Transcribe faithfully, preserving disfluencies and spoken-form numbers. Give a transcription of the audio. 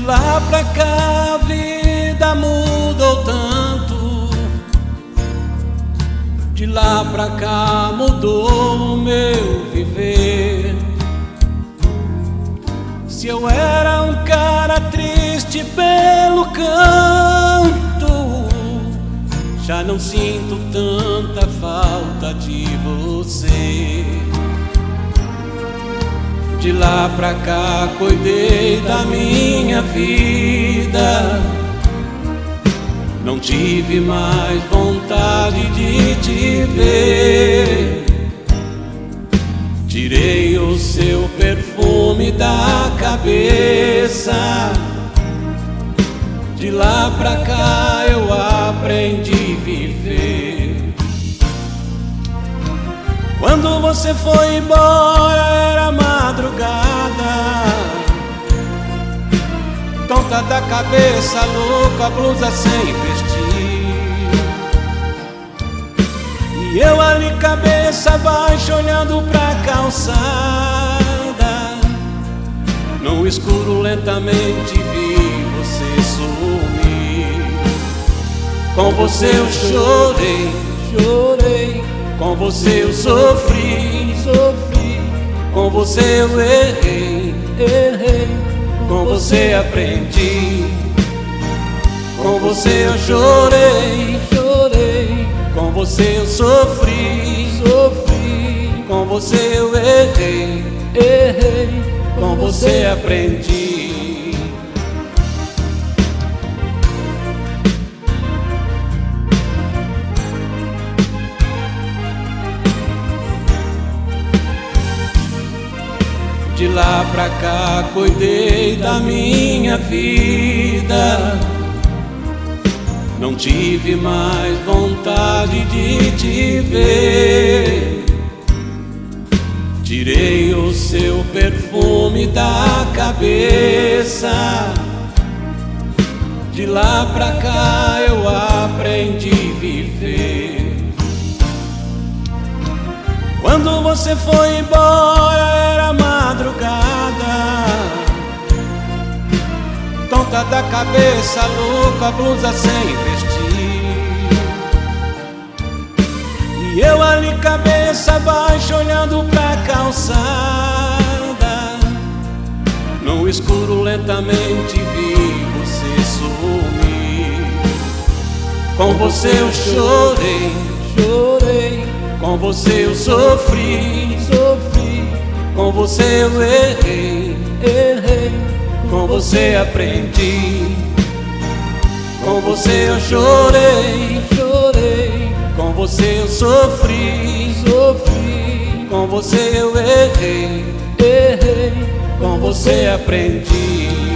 lá pra cá a vida mudou tanto, de lá pra cá mudou o meu viver. Se eu era um cara triste pelo canto, já não sinto tanta falta de você. De lá pra cá cuidei da minha vida, não tive mais vontade de te ver. Tirei o seu perfume da cabeça, de lá pra cá eu aprendi a viver. Quando você foi embora era madrugada, tonta da cabeça, louca, blusa sem vestir. E eu ali cabeça baixa olhando pra calçada, no escuro lentamente vi você sumir. Com você eu chorei, chorei. Com você eu sofri, sofri. Com você eu errei, errei. Com você aprendi. Com você eu chorei, chorei. Com você eu sofri, sofri. Com você eu errei, errei. Com você aprendi. De lá pra cá cuidei da minha vida, não tive mais vontade de te ver. Tirei o seu perfume da cabeça, de lá pra cá eu aprendi a viver. Quando você foi embora era madrugada, tonta da cabeça, louca, blusa sem vestir. E eu ali cabeça baixa olhando pra calçada, no escuro lentamente vi você sumir. Com você eu chorei, chorei. Com você eu sofri, sofri. Com você eu errei, errei. Com você aprendi. Com você eu chorei, chorei. Com você eu sofri, sofri. Com você eu errei, errei. Com você aprendi.